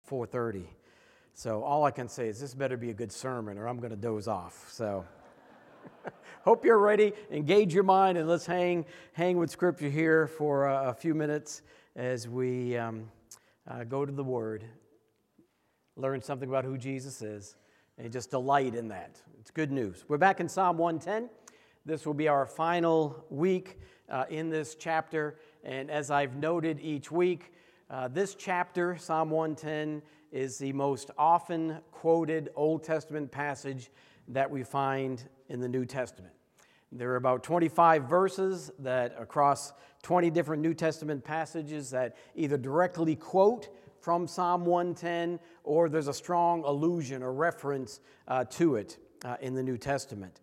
4:30. So all I can say is this better be a good sermon or I'm going to doze off. So hope you're ready. Engage your mind and let's hang with Scripture here for a few minutes as we go to the Word, learn something about who Jesus is, and just delight in that. It's good news. We're back in Psalm 110. This will be our final week in this chapter, and as I've noted each week, this chapter, Psalm 110, is the most often quoted Old Testament passage that we find in the New Testament. There are about 25 verses that across 20 different New Testament passages that either directly quote from Psalm 110 or there's a strong allusion or reference to it in the New Testament.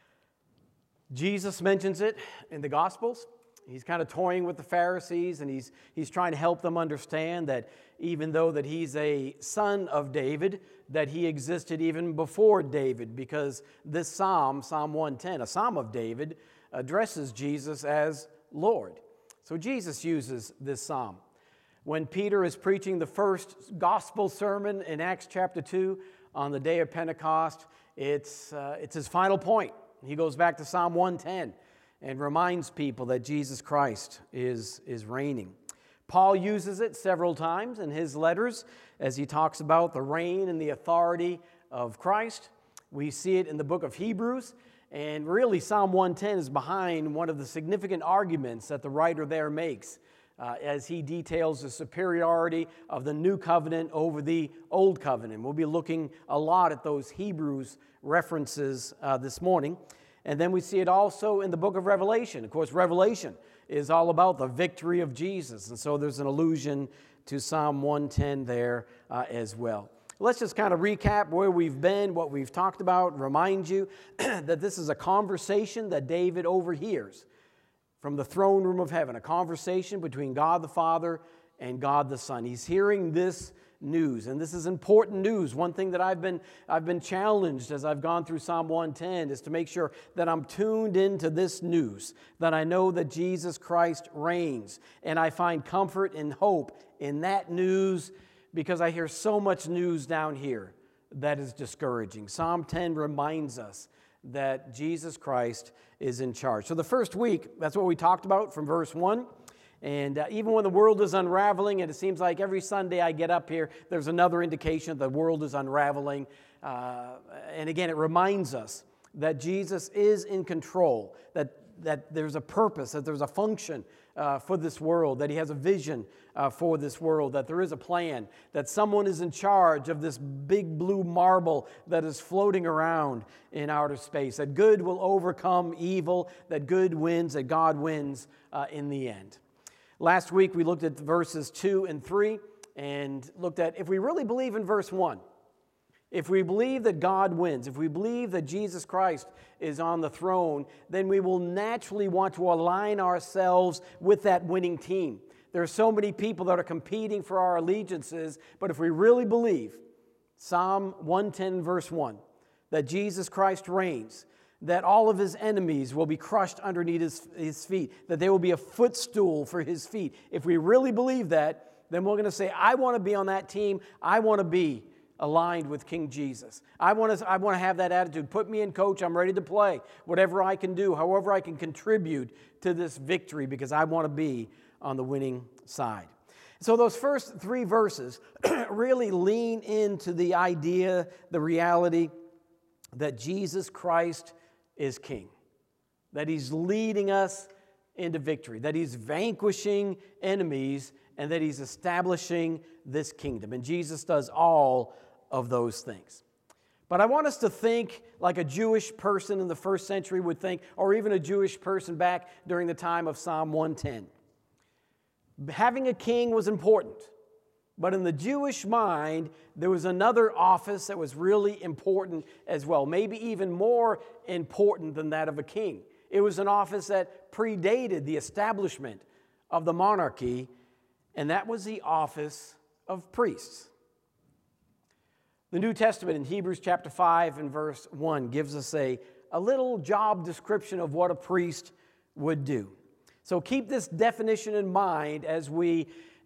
Jesus mentions it in the Gospels. He's kind of toying with the Pharisees, and he's trying to help them understand that even though that he's a son of David, that he existed even before David, because this psalm, Psalm 110, a psalm of David, addresses Jesus as Lord. So Jesus uses this psalm. When Peter is preaching the first gospel sermon in Acts chapter 2 on the day of Pentecost, it's his final point. He goes back to Psalm 110. And reminds people that Jesus Christ is reigning. Paul uses it several times in his letters as he talks about the reign and the authority of Christ. We see it in the book of Hebrews, and really Psalm 110 is behind one of the significant arguments that the writer there makes as he details the superiority of the new covenant over the old covenant. We'll be looking a lot at those Hebrews references this morning. And then we see it also in the book of Revelation. Of course, Revelation is all about the victory of Jesus. And so there's an allusion to Psalm 110 there as well. Let's just kind of recap where we've been, what we've talked about, remind you that this is a conversation that David overhears from the throne room of heaven, a conversation between God the Father and God the Son. He's hearing this news, and this is important news. One thing that I've been challenged as I've gone through Psalm 110 is to make sure that I'm tuned into this news, that I know that Jesus Christ reigns, and I find comfort and hope in that news because I hear so much news down here that is discouraging. Psalm 10 reminds us that Jesus Christ is in charge. So the first week, that's what we talked about from verse 1. And even when the world is unraveling, and it seems like every Sunday I get up here, there's another indication that the world is unraveling. And again, it reminds us that Jesus is in control, that there's a purpose, that there's a function for this world, that he has a vision for this world, that there is a plan, that someone is in charge of this big blue marble that is floating around in outer space, that good will overcome evil, that good wins, that God wins in the end. Last week, we looked at verses 2 and 3 and looked at if we really believe in verse 1, if we believe that God wins, if we believe that Jesus Christ is on the throne, then we will naturally want to align ourselves with that winning team. There are so many people that are competing for our allegiances, but if we really believe, Psalm 110, verse 1, that Jesus Christ reigns, that all of his enemies will be crushed underneath his feet, that they will be a footstool for his feet. If we really believe that, then we're going to say, I want to be on that team. I want to be aligned with King Jesus. I want to have that attitude. Put me in, coach. I'm ready to play. Whatever I can do, however I can contribute to this victory, because I want to be on the winning side. So those first 3 verses really lean into the idea, the reality that Jesus Christ is king, that he's leading us into victory, that he's vanquishing enemies, and that he's establishing this kingdom. And Jesus does all of those things. But I want us to think like a Jewish person in the first century would think, or even a Jewish person back during the time of Psalm 110. Having a king was important. But in the Jewish mind, there was another office that was really important as well, maybe even more important than that of a king. It was an office that predated the establishment of the monarchy, and that was the office of priests. The New Testament in Hebrews chapter 5 and verse 1 gives us a little job description of what a priest would do. So keep this definition in mind as we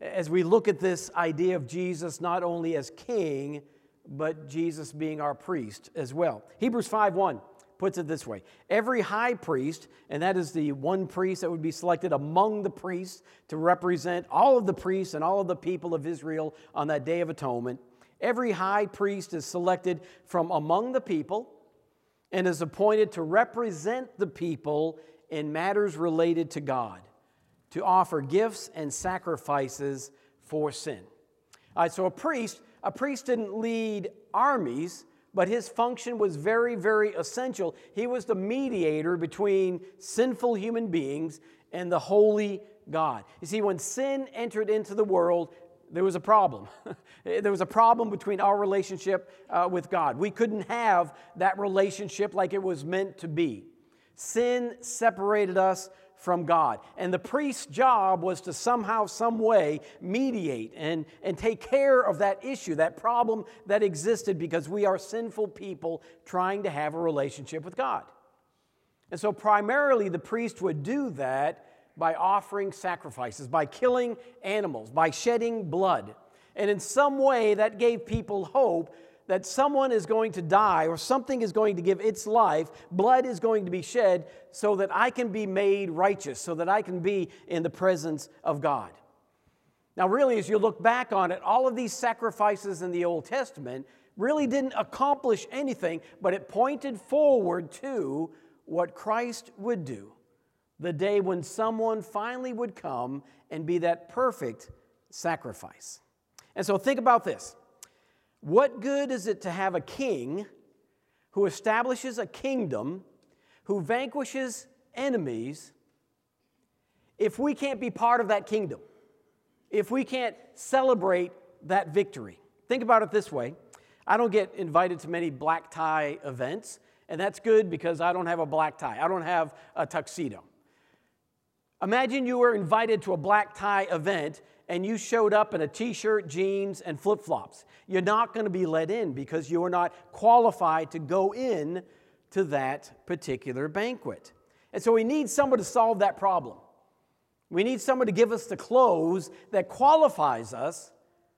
as we look at this idea of Jesus not only as king, but Jesus being our priest as well. Hebrews 5:1 puts it this way: every high priest, and that is the one priest that would be selected among the priests to represent all of the priests and all of the people of Israel on that Day of Atonement, every high priest is selected from among the people and is appointed to represent the people in matters related to God, to offer gifts and sacrifices for sin. All right, so a priest didn't lead armies, but his function was very, very essential. He was the mediator between sinful human beings and the holy God. You see, when sin entered into the world, there was a problem. There was a problem between our relationship with God. We couldn't have that relationship like it was meant to be. Sin separated us from God. And the priest's job was to somehow, some way mediate and take care of that issue, that problem that existed because we are sinful people trying to have a relationship with God. And so primarily the priest would do that by offering sacrifices, by killing animals, by shedding blood. And in some way that gave people hope that someone is going to die or something is going to give its life, blood is going to be shed so that I can be made righteous, so that I can be in the presence of God. Now really, as you look back on it, all of these sacrifices in the Old Testament really didn't accomplish anything, but it pointed forward to what Christ would do, the day when someone finally would come and be that perfect sacrifice. And so think about this. What good is it to have a king who establishes a kingdom, who vanquishes enemies, if we can't be part of that kingdom, if we can't celebrate that victory? Think about it this way. I don't get invited to many black tie events, and that's good because I don't have a black tie. I don't have a tuxedo. Imagine you were invited to a black tie event and you showed up in a t-shirt, jeans, and flip-flops. You're not going to be let in because you are not qualified to go in to that particular banquet. And so we need someone to solve that problem. We need someone to give us the clothes that qualifies us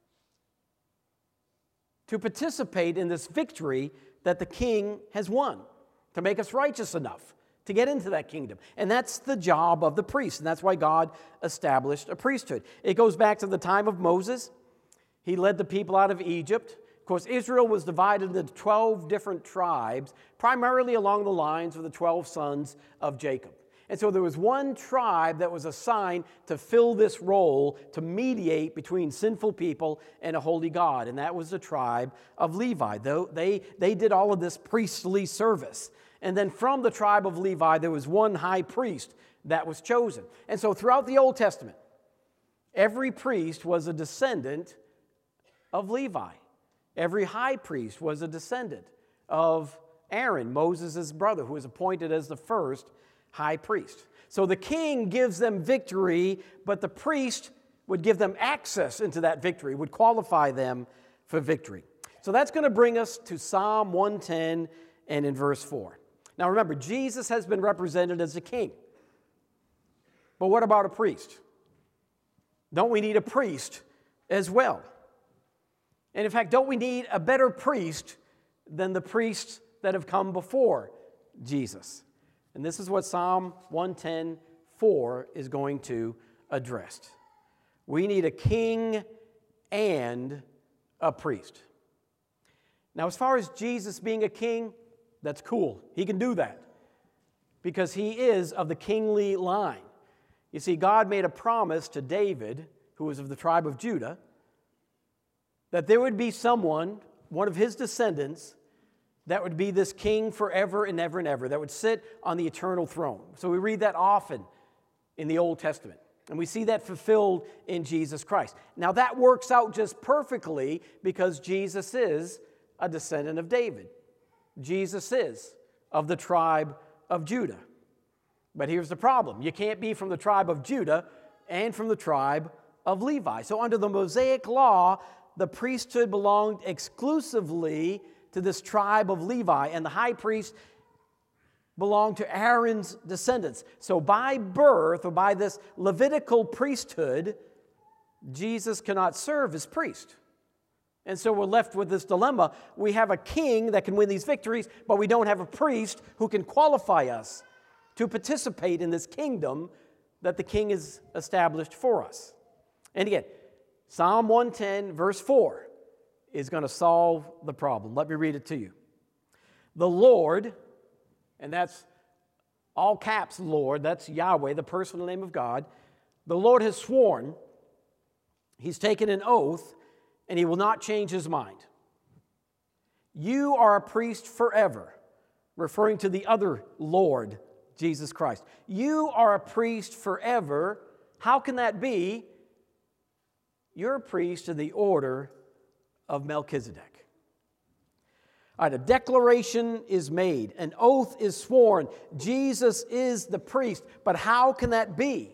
to participate in this victory that the king has won, to make us righteous enough to get into that kingdom. And that's the job of the priest, and that's why God established a priesthood. It goes back to the time of Moses. He led the people out of Egypt. Of course, Israel was divided into 12 different tribes, primarily along the lines of the 12 sons of Jacob. And so there was one tribe that was assigned to fill this role, to mediate between sinful people and a holy God, and that was the tribe of Levi. They did all of this priestly service. And then from the tribe of Levi, there was one high priest that was chosen. And so throughout the Old Testament, every priest was a descendant of Levi. Every high priest was a descendant of Aaron, Moses' brother, who was appointed as the first high priest. So the king gives them victory, but the priest would give them access into that victory, would qualify them for victory. So that's going to bring us to Psalm 110 and in verse 4. Now remember, Jesus has been represented as a king. But what about a priest? Don't we need a priest as well? And in fact, don't we need a better priest than the priests that have come before Jesus? And this is what Psalm 110:4 is going to address. We need a king and a priest. Now, as far as Jesus being a king, that's cool. He can do that because he is of the kingly line. You see, God made a promise to David, who was of the tribe of Judah, that there would be someone, one of his descendants, that would be this king forever and ever and ever, that would sit on the eternal throne. So we read that often in the Old Testament, and we see that fulfilled in Jesus Christ. Now that works out just perfectly because Jesus is a descendant of David. Jesus is of the tribe of Judah. But here's the problem. You can't be from the tribe of Judah and from the tribe of Levi. So under the Mosaic law, the priesthood belonged exclusively to this tribe of Levi, and the high priest belonged to Aaron's descendants. So by birth, or by this Levitical priesthood, Jesus cannot serve as priest. And so we're left with this dilemma. We have a king that can win these victories, but we don't have a priest who can qualify us to participate in this kingdom that the king has established for us. And again, Psalm 110, verse 4, is going to solve the problem. Let me read it to you. The Lord, and that's all caps Lord, that's Yahweh, the personal name of God. The Lord has sworn, he's taken an oath, and he will not change his mind. You are a priest forever, referring to the other Lord, Jesus Christ. You are a priest forever. How can that be? You're a priest in the order of Melchizedek. All right, a declaration is made. An oath is sworn. Jesus is the priest. But how can that be?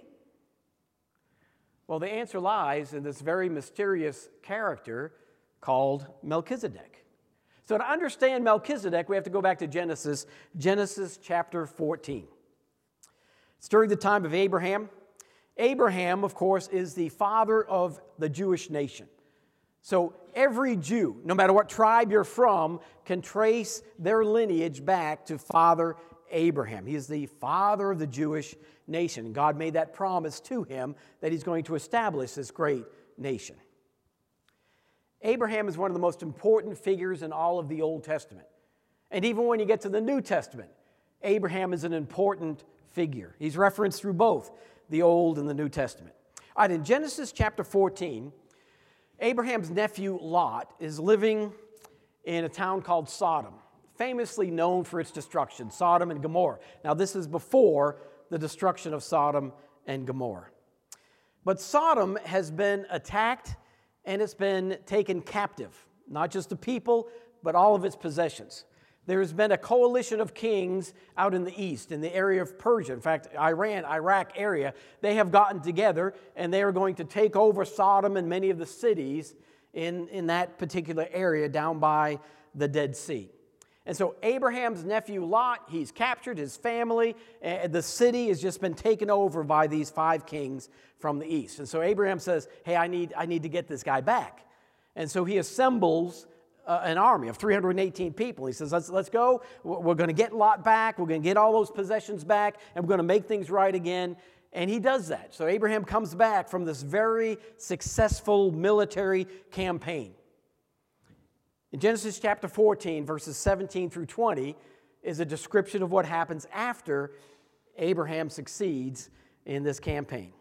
Well, the answer lies in this very mysterious character called Melchizedek. So to understand Melchizedek, we have to go back to Genesis chapter 14. It's during the time of Abraham. Abraham, of course, is the father of the Jewish nation. So every Jew, no matter what tribe you're from, can trace their lineage back to Father Abraham. He is the father of the Jewish nation. God made that promise to him that he's going to establish this great nation. Abraham is one of the most important figures in all of the Old Testament. And even when you get to the New Testament, Abraham is an important figure. He's referenced through both the Old and the New Testament. All right, in Genesis chapter 14, Abraham's nephew Lot is living in a town called Sodom, famously known for its destruction, Sodom and Gomorrah. Now, this is before the destruction of Sodom and Gomorrah. But Sodom has been attacked and it's been taken captive, not just the people, but all of its possessions. There has been a coalition of kings out in the east, in the area of Persia. In fact, Iran, Iraq area, they have gotten together and they are going to take over Sodom and many of the cities in that particular area down by the Dead Sea. And so Abraham's nephew Lot, he's captured his family. The city has just been taken over by these 5 kings from the east. And so Abraham says, hey, I need to get this guy back. And so he assembles an army of 318 people. He says, let's go. We're going to get Lot back. We're going to get all those possessions back. And we're going to make things right again. And he does that. So Abraham comes back from this very successful military campaign. In Genesis chapter 14, verses 17 through 20, is a description of what happens after Abraham succeeds in this campaign.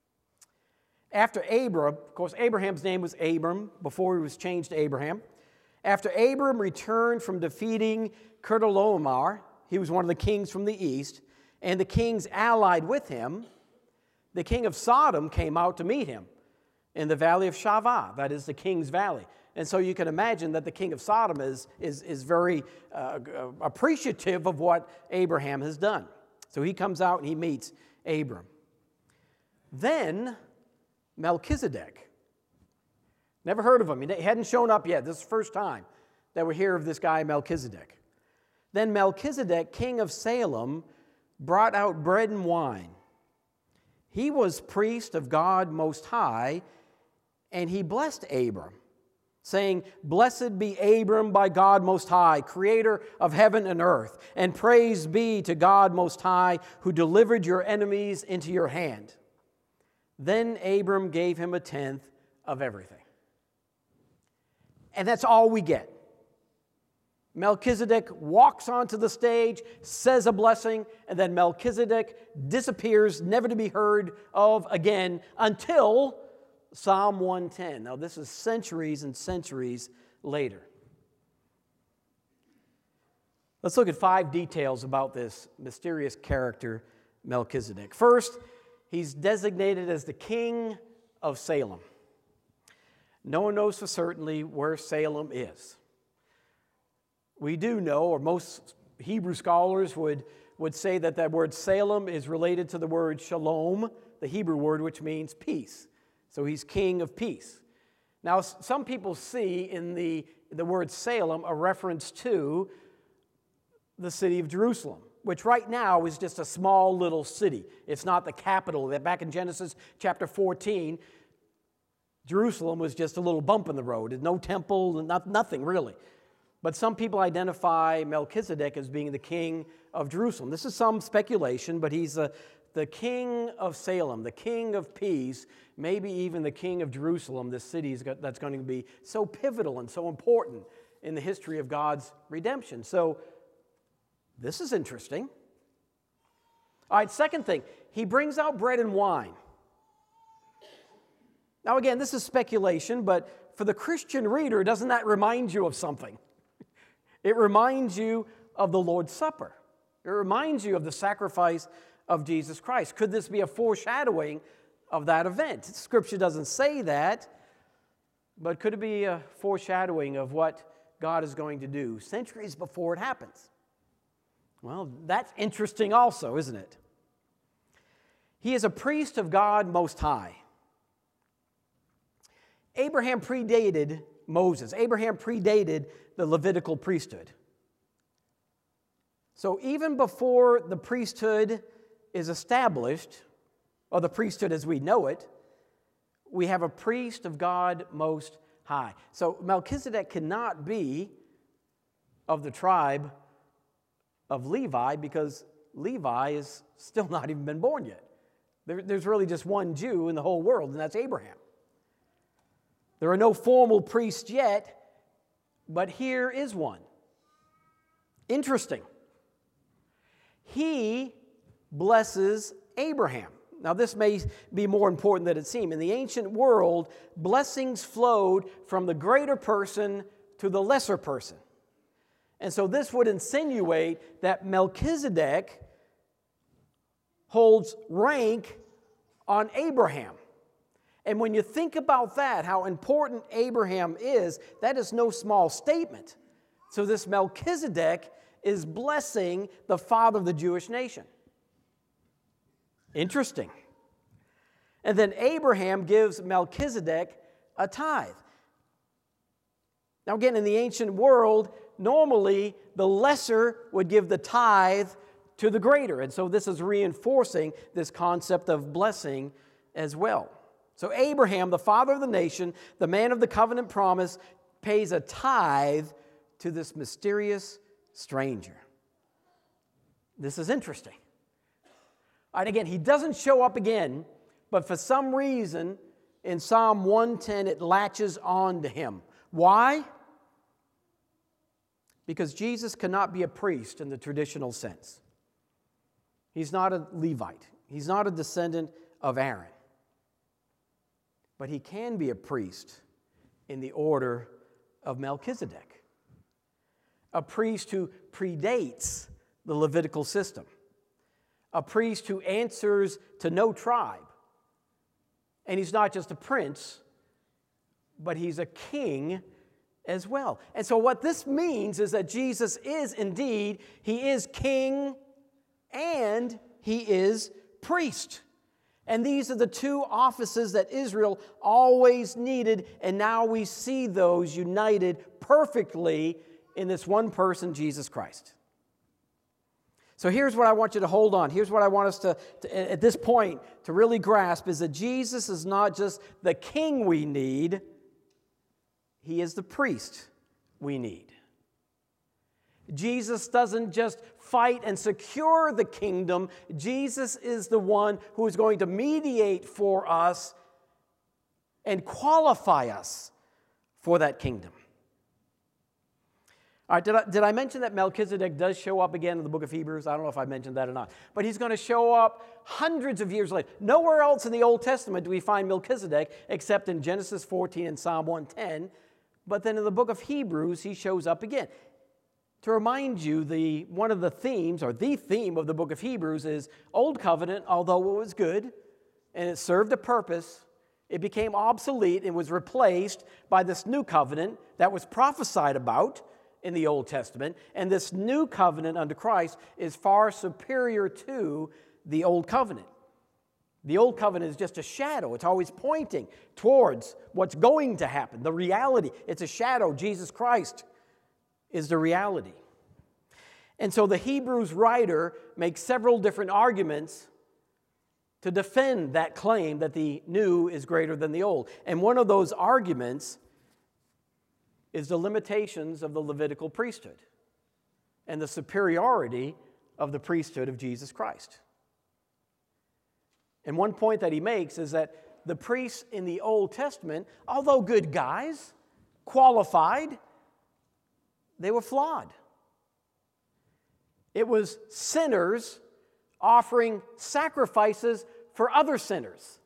After Abram, of course, Abraham's name was Abram before he was changed to Abraham. After Abram returned from defeating Chedorlaomer, he was one of the kings from the east, and the kings allied with him, the king of Sodom came out to meet him in the valley of Shavah, that is the king's valley. And so you can imagine that the king of Sodom is very appreciative of what Abraham has done. So he comes out and he meets Abram. Then Melchizedek. Never heard of him. He hadn't shown up yet. This is the first time that we hear of this guy Melchizedek. Then Melchizedek, king of Salem, brought out bread and wine. He was priest of God Most High, and he blessed Abram, saying, "Blessed be Abram by God Most High, creator of heaven and earth, and praise be to God Most High, who delivered your enemies into your hand." Then Abram gave him a tenth of everything. And that's all we get. Melchizedek walks onto the stage, says a blessing, and then Melchizedek disappears, never to be heard of again until Psalm 110. Now, this is centuries and centuries later. Let's look at 5 details about this mysterious character, Melchizedek. First, he's designated as the king of Salem. No one knows for certainty where Salem is. We do know, or most Hebrew scholars would say that that word Salem is related to the word shalom, the Hebrew word which means peace. So he's king of peace. Now, some people see in the word Salem a reference to the city of Jerusalem, which right now is just a small little city. It's not the capital. Back in Genesis chapter 14, Jerusalem was just a little bump in the road. There's no temple, nothing really. But some people identify Melchizedek as being the king of Jerusalem. This is some speculation, but he's the king of Salem, the king of peace, maybe even the king of Jerusalem, this city that's going to be so pivotal and so important in the history of God's redemption. So this is interesting. All right, second thing, he brings out bread and wine. Now again, this is speculation, but for the Christian reader, doesn't that remind you of something? It reminds you of the Lord's Supper. It reminds you of the sacrifice of Jesus Christ. Could this be a foreshadowing of that event? Scripture doesn't say that, but could it be a foreshadowing of what God is going to do centuries before it happens? Well, that's interesting also, isn't it? He is a priest of God Most High. Abraham predated Moses. Abraham predated the Levitical priesthood. So even before the priesthood is established, or the priesthood as we know it, we have a priest of God Most High. So Melchizedek cannot be of the tribe of Levi because Levi is still not even been born yet. There's really just one Jew in the whole world, and that's Abraham. There are no formal priests yet, but here is one. Interesting. He blesses Abraham. Now, this may be more important than it seems. In the ancient world, blessings flowed from the greater person to the lesser person. And so this would insinuate that Melchizedek holds rank on Abraham. And when you think about that, how important Abraham is, that is no small statement. So this Melchizedek is blessing the father of the Jewish nation. Interesting. And then Abraham gives Melchizedek a tithe. Now again, in the ancient world, normally the lesser would give the tithe to the greater. And so this is reinforcing this concept of blessing as well. So Abraham, the father of the nation, the man of the covenant promise, pays a tithe to this mysterious stranger. This is interesting. And again, he doesn't show up again, but for some reason in Psalm 110 it latches on to him. Why? Because Jesus cannot be a priest in the traditional sense. He's not a Levite. He's not a descendant of Aaron. But he can be a priest in the order of Melchizedek, a priest who predates the Levitical system, a priest who answers to no tribe. And he's not just a prince, but he's a king as well. And so what this means is that Jesus is indeed, he is king and he is priest. And these are the two offices that Israel always needed, and now we see those united perfectly in this one person, Jesus Christ. So here's what I want you to hold on. Here's what I want us to at this point, to really grasp, is that Jesus is not just the king we need, he is the priest we need. Jesus doesn't just fight and secure the kingdom. Jesus is the one who is going to mediate for us and qualify us for that kingdom. All right, did I mention that Melchizedek does show up again in the book of Hebrews? I don't know if I mentioned that or not. But he's going to show up hundreds of years later. Nowhere else in the Old Testament do we find Melchizedek except in Genesis 14 and Psalm 110. But then in the book of Hebrews, he shows up again. To remind you, one of the themes, or the theme of the book of Hebrews is Old Covenant, although it was good and it served a purpose, it became obsolete and was replaced by this new covenant that was prophesied about in the Old Testament. And this new covenant under Christ is far superior to the Old Covenant. The Old Covenant is just a shadow. It's always pointing towards what's going to happen, the reality. It's a shadow. Jesus Christ is the reality. And so the Hebrews writer makes several different arguments to defend that claim that the new is greater than the old. And one of those arguments is the limitations of the Levitical priesthood and the superiority of the priesthood of Jesus Christ. And one point that he makes is that the priests in the Old Testament, although good guys, qualified, they were flawed. It was sinners offering sacrifices for other sinners.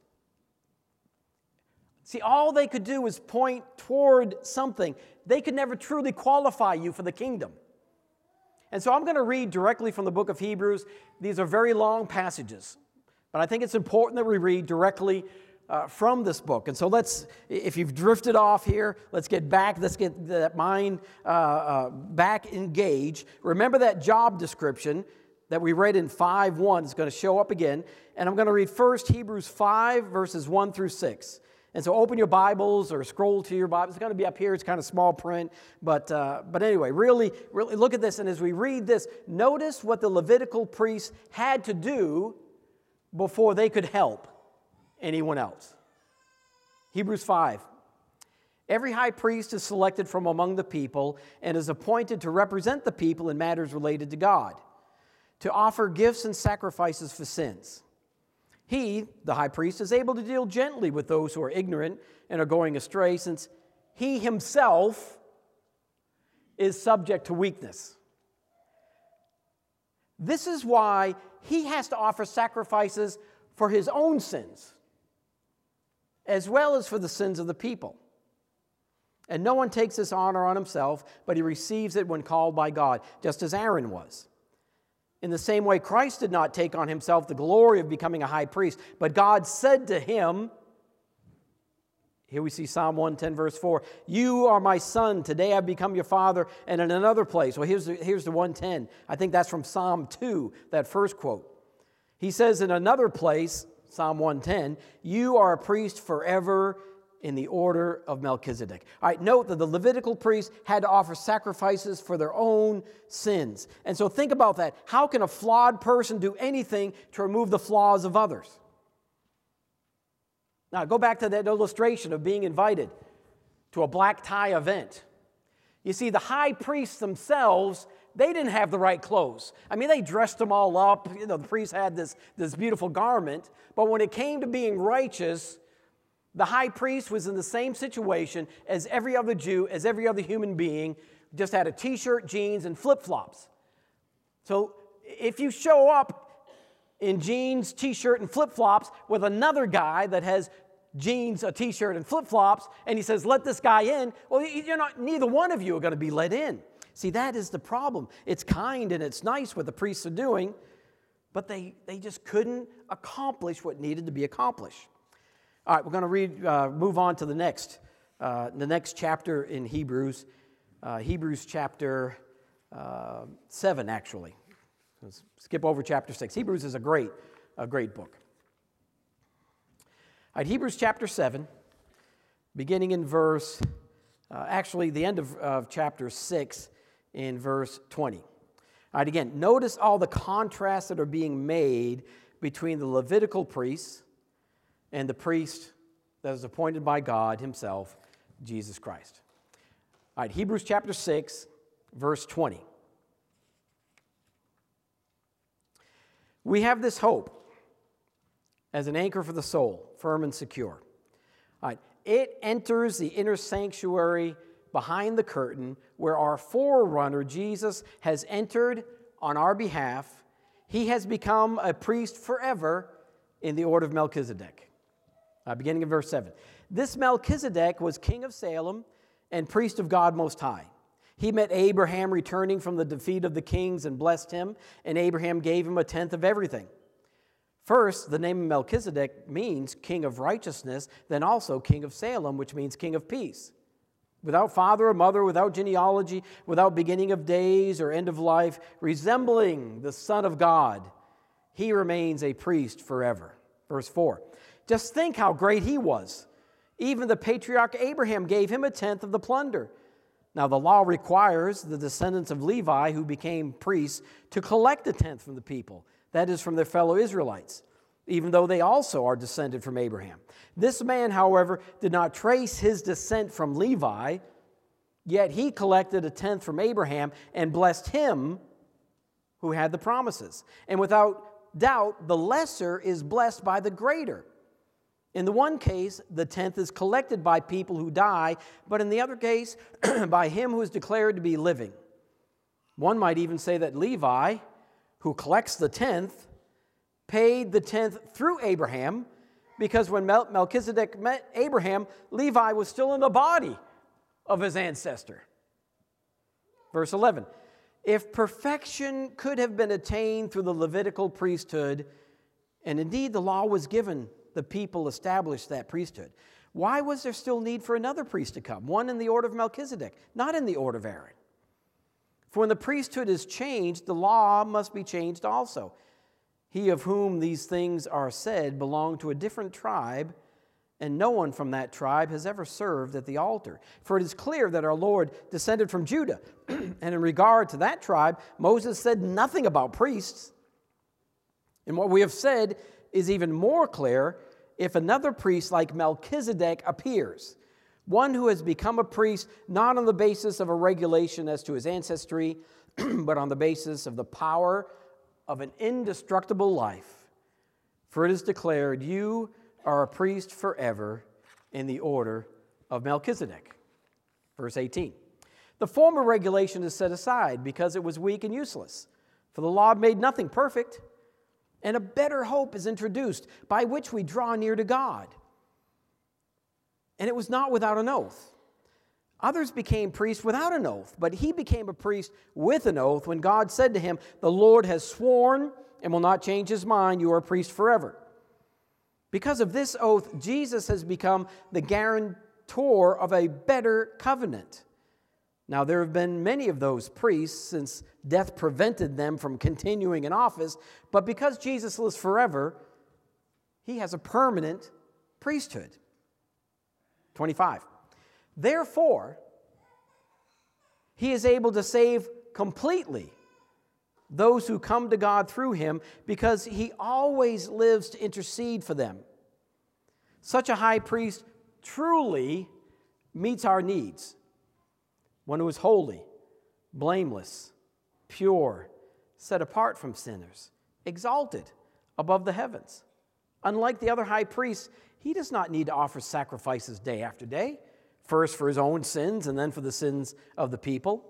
See, all they could do was point toward something. They could never truly qualify you for the kingdom. And so I'm going to read directly from the book of Hebrews. These are very long passages, but I think it's important that we read directly from this book. And so if you've drifted off here, let's get that mind back engaged. Remember that job description that we read in 5:1 is going to show up again. And I'm going to read first Hebrews 5, verses 1 through 6. And so open your Bibles or scroll to your Bible. It's going to be up here. It's kind of small print. But anyway, really look at this. And as we read this, notice what the Levitical priests had to do before they could help anyone else. Hebrews 5. Every high priest is selected from among the people and is appointed to represent the people in matters related to God, to offer gifts and sacrifices for sins. He, the high priest, is able to deal gently with those who are ignorant and are going astray, since he himself is subject to weakness. This is why he has to offer sacrifices for his own sins, as well as for the sins of the people. And no one takes this honor on himself, but he receives it when called by God, just as Aaron was. In the same way, Christ did not take on himself the glory of becoming a high priest, but God said to him, here we see Psalm 110, verse 4, "You are my son, today I've become your father." And in another place, well, here's the 110. I think that's from Psalm 2, that first quote. He says in another place, Psalm 110, "You are a priest forever in the order of Melchizedek." All right, note that the Levitical priests had to offer sacrifices for their own sins. And so think about that. How can a flawed person do anything to remove the flaws of others? Now, go back to that illustration of being invited to a black tie event. You see, the high priests themselves, they didn't have the right clothes. I mean, they dressed them all up. You know, the priest had this beautiful garment. But when it came to being righteous, the high priest was in the same situation as every other Jew, as every other human being, just had a t-shirt, jeans, and flip-flops. So if you show up in jeans, t-shirt, and flip-flops with another guy that has jeans, a t-shirt, and flip-flops, and he says, "Let this guy in," well, neither one of you are going to be let in. See, that is the problem. It's kind and it's nice what the priests are doing, but they just couldn't accomplish what needed to be accomplished. All right, we're going to move on to the next chapter in Hebrews, Hebrews chapter 7, actually. Let's skip over chapter 6. Hebrews is a great book. All right, Hebrews chapter 7, beginning in verse, the end of chapter 6 in verse 20. All right, again, notice all the contrasts that are being made between the Levitical priests and the priest that was appointed by God himself, Jesus Christ. All right, Hebrews chapter 6, verse 20. "We have this hope as an anchor for the soul, firm and secure." All right, it enters the inner sanctuary behind the curtain where our forerunner, Jesus, has entered on our behalf. He has become a priest forever in the order of Melchizedek. Beginning in verse 7. "This Melchizedek was king of Salem and priest of God Most High. He met Abraham returning from the defeat of the kings and blessed him, and Abraham gave him a tenth of everything. First, the name of Melchizedek means king of righteousness, then also king of Salem, which means king of peace. Without father or mother, without genealogy, without beginning of days or end of life, resembling the Son of God, he remains a priest forever." Verse 4. "Just think how great he was. Even the patriarch Abraham gave him a tenth of the plunder. Now the law requires the descendants of Levi who became priests to collect a tenth from the people, that is, from their fellow Israelites. even though they also are descended from Abraham. This man, however, did not trace his descent from Levi, yet he collected a tenth from Abraham and blessed him who had the promises. And without doubt, the lesser is blessed by the greater. In the one case, the tenth is collected by people who die, but in the other case, by him who is declared to be living. One might even say that Levi, who collects the tenth, paid the tenth through Abraham, because when Melchizedek met Abraham, Levi was still in the body of his ancestor. Verse 11, if perfection could have been attained through the Levitical priesthood, and indeed the law was given, the people established that priesthood, why was there still need for another priest to come, one in the order of Melchizedek, not in the order of Aaron? For when the priesthood is changed, the law must be changed also. He of whom these things are said belonged to a different tribe, and no one from that tribe has ever served at the altar. For it is clear that our Lord descended from Judah, and in regard to that tribe, Moses said nothing about priests. And what we have said is even more clear if another priest like Melchizedek appears, one who has become a priest not on the basis of a regulation as to his ancestry, but on the basis of the power of an indestructible life. For it is declared, you are a priest forever in the order of Melchizedek. Verse 18. The former regulation is set aside because it was weak and useless, for the law made nothing perfect, and a better hope is introduced by which we draw near to God. And it was not without an oath. Others became priests without an oath, but he became a priest with an oath when God said to him, the Lord has sworn and will not change his mind, you are a priest forever. Because of this oath, Jesus has become the guarantor of a better covenant. Now, there have been many of those priests since death prevented them from continuing in office, but because Jesus lives forever, he has a permanent priesthood. 25. Therefore, he is able to save completely those who come to God through him because he always lives to intercede for them. Such a high priest truly meets our needs. One who is holy, blameless, pure, set apart from sinners, exalted above the heavens. Unlike the other high priests, he does not need to offer sacrifices day after day, first for his own sins and then for the sins of the people.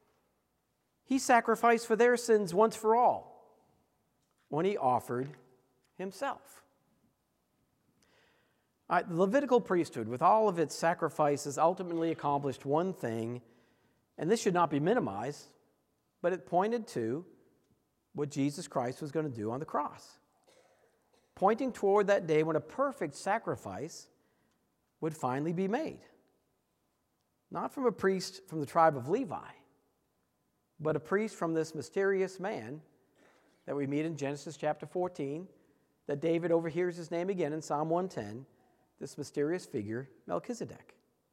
He sacrificed for their sins once for all when he offered himself. The Levitical priesthood, with all of its sacrifices, ultimately accomplished one thing, and this should not be minimized, but it pointed to what Jesus Christ was going to do on the cross, pointing toward that day when a perfect sacrifice would finally be made. Not from a priest from the tribe of Levi, but a priest from this mysterious man that we meet in Genesis chapter 14, that David overhears his name again in Psalm 110, this mysterious figure, Melchizedek.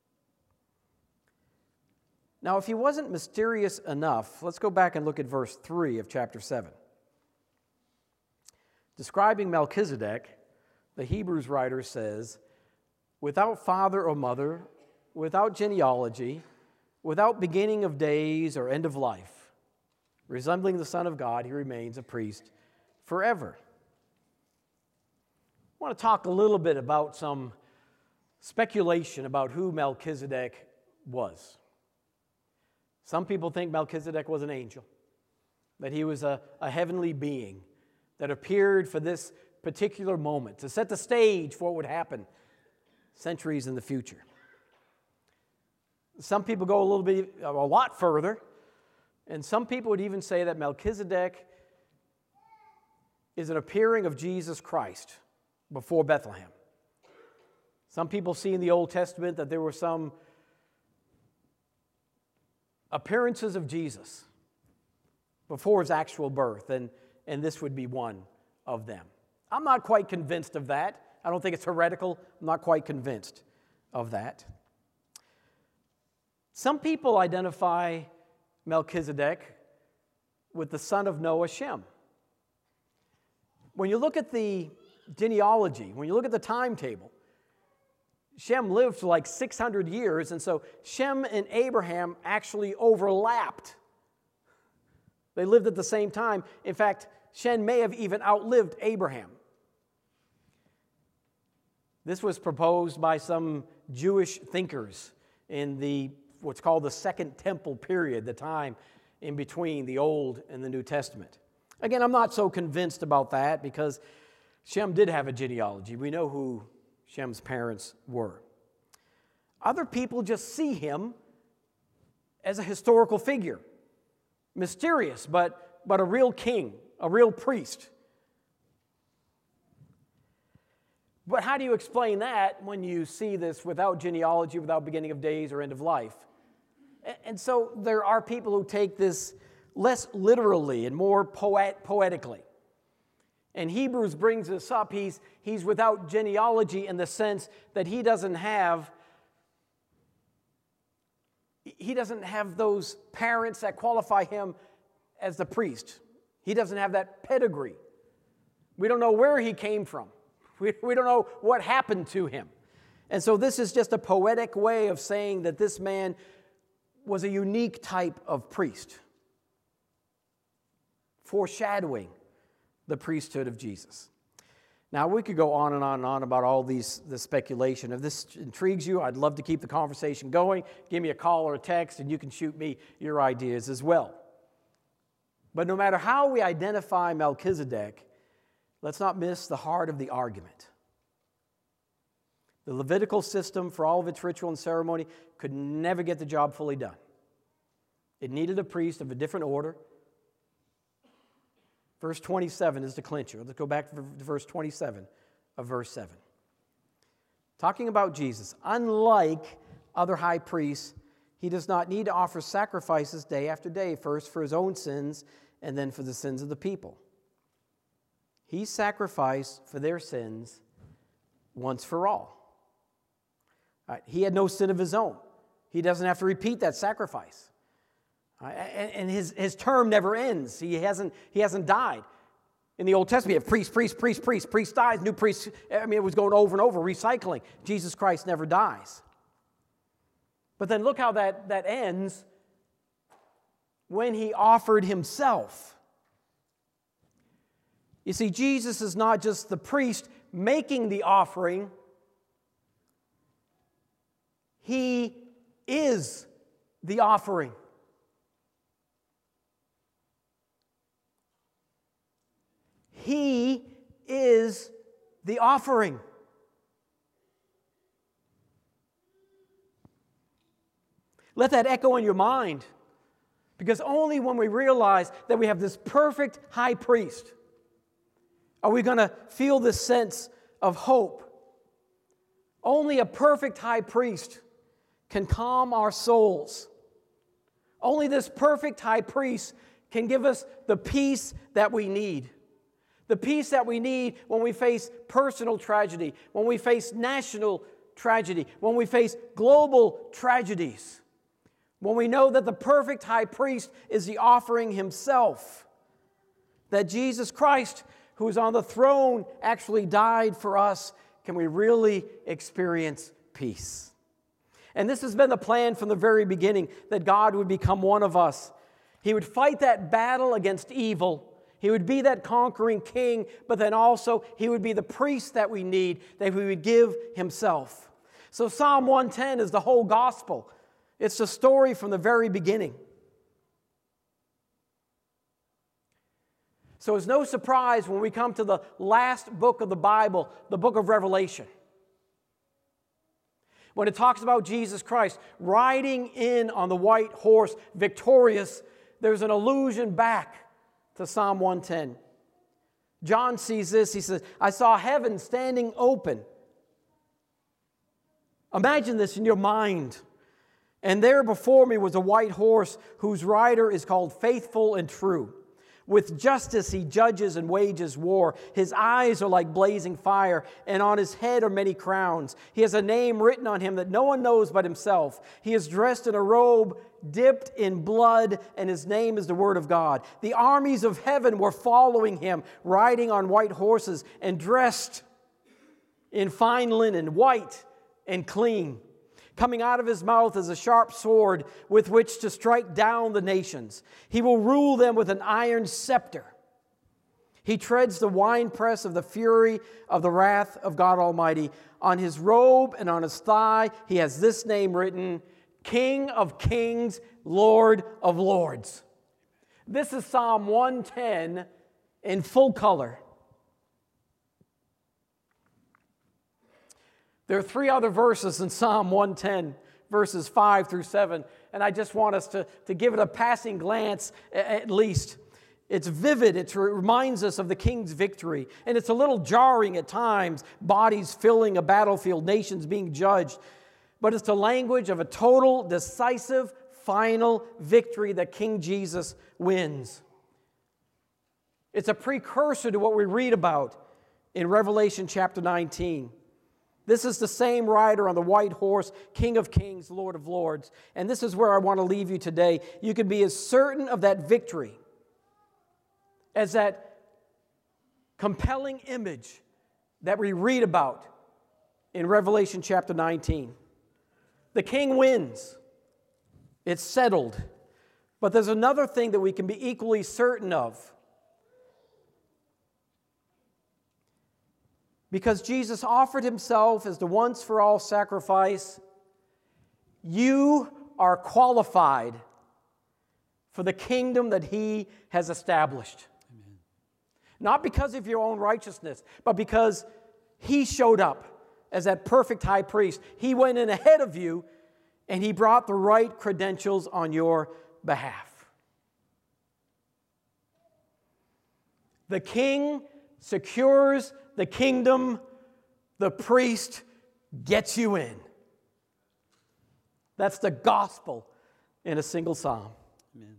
Now, if he wasn't mysterious enough, let's go back and look at verse 3 of chapter 7. Describing Melchizedek, the Hebrews writer says, without father or mother, without genealogy, without beginning of days or end of life, resembling the Son of God, he remains a priest forever. I want to talk a little bit about some speculation about who Melchizedek was. Some people think Melchizedek was an angel, that he was a heavenly being that appeared for this particular moment to set the stage for what would happen centuries in the future. Some people go a lot further, and some people would even say that Melchizedek is an appearing of Jesus Christ before Bethlehem. Some people see in the Old Testament that there were some appearances of Jesus before his actual birth, and this would be one of them. I'm not quite convinced of that. I don't think it's heretical. I'm not quite convinced of that. Some people identify Melchizedek with the son of Noah, Shem. When you look at the genealogy, when you look at the timetable, Shem lived for like 600 years, and so Shem and Abraham actually overlapped. They lived at the same time. In fact, Shem may have even outlived Abraham. This was proposed by some Jewish thinkers in what's called the Second Temple period, the time in between the Old and the New Testament. Again, I'm not so convinced about that because Shem did have a genealogy. We know who Shem's parents were. Other people just see him as a historical figure, mysterious, but a real king, a real priest. But how do you explain that when you see this without genealogy, without beginning of days or end of life? And so there are people who take this less literally and more poetically. And Hebrews brings this up. He's without genealogy in the sense that he doesn't have those parents that qualify him as the priest. He doesn't have that pedigree. We don't know where he came from. We don't know what happened to him. And so this is just a poetic way of saying that this man was a unique type of priest, foreshadowing the priesthood of Jesus. Now, we could go on and on and on about all the speculation. If this intrigues you, I'd love to keep the conversation going. Give me a call or a text, and you can shoot me your ideas as well. But no matter how we identify Melchizedek, let's not miss the heart of the argument. The Levitical system, for all of its ritual and ceremony, could never get the job fully done. It needed a priest of a different order. Verse 27 is the clincher. Let's go back to verse 27 of verse 7. Talking about Jesus, unlike other high priests, he does not need to offer sacrifices day after day, first for his own sins and then for the sins of the people. He sacrificed for their sins once for all. He had no sin of his own. He doesn't have to repeat that sacrifice. And his term never ends. He hasn't died. In the Old Testament, you have priest dies, new priest. It was going over and over, recycling. Jesus Christ never dies. But then look how that ends when he offered himself. You see, Jesus is not just the priest making the offering. He is the offering. He is the offering. Let that echo in your mind, because only when we realize that we have this perfect high priest are we going to feel this sense of hope. Only a perfect high priest can calm our souls. Only this perfect high priest can give us the peace that we need. The peace that we need when we face personal tragedy, when we face national tragedy, when we face global tragedies, when we know that the perfect high priest is the offering himself, that Jesus Christ, who is on the throne, actually died for us, can we really experience peace. And this has been the plan from the very beginning, that God would become one of us. He would fight that battle against evil. He would be that conquering king, but then also he would be the priest that we need, that he would give himself. So Psalm 110 is the whole gospel. It's the story from the very beginning. So it's no surprise when we come to the last book of the Bible, the book of Revelation. When it talks about Jesus Christ riding in on the white horse, victorious, there's an allusion back to Psalm 110. John sees this. He says, I saw heaven standing open. Imagine this in your mind. And there before me was a white horse whose rider is called Faithful and True. With justice he judges and wages war. His eyes are like blazing fire, and on his head are many crowns. He has a name written on him that no one knows but himself. He is dressed in a robe dipped in blood, and his name is the Word of God. The armies of heaven were following him, riding on white horses and dressed in fine linen, white and clean. Coming out of his mouth is a sharp sword with which to strike down the nations. He will rule them with an iron scepter. He treads the winepress of the fury of the wrath of God Almighty. On his robe and on his thigh, he has this name written, King of Kings, Lord of Lords. This is Psalm 110 in full color. There are 3 other verses in Psalm 110, verses 5 through 7, and I just want us to give it a passing glance at least. It's vivid. It reminds us of the king's victory, and it's a little jarring at times, bodies filling a battlefield, nations being judged, but it's the language of a total, decisive, final victory that King Jesus wins. It's a precursor to what we read about in Revelation chapter 19. This is the same rider on the white horse, King of Kings, Lord of Lords. And this is where I want to leave you today. You can be as certain of that victory as that compelling image that we read about in Revelation chapter 19. The king wins. It's settled. But there's another thing that we can be equally certain of. Because Jesus offered himself as the once-for-all sacrifice, you are qualified for the kingdom that he has established. Amen. Not because of your own righteousness, but because he showed up as that perfect high priest. He went in ahead of you, and he brought the right credentials on your behalf. The king secures the kingdom, the priest gets you in. That's the gospel in a single psalm. Amen.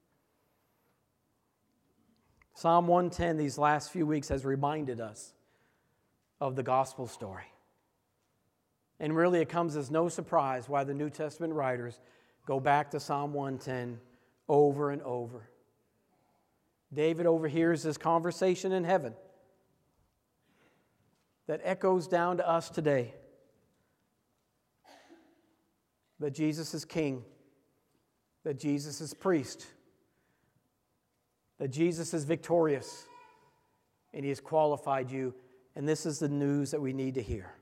Psalm 110 these last few weeks has reminded us of the gospel story. And really it comes as no surprise why the New Testament writers go back to Psalm 110 over and over. David overhears this conversation in heaven that echoes down to us today. That Jesus is king. That Jesus is priest. That Jesus is victorious. And he has qualified you. And this is the news that we need to hear.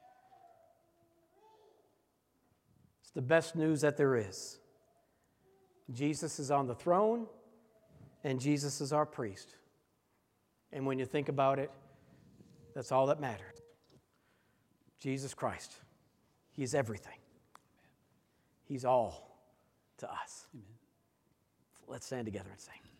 It's the best news that there is. Jesus is on the throne, and Jesus is our priest. And when you think about it, that's all that matters. Jesus Christ. He is everything. He's all to us. Amen. Let's stand together and sing.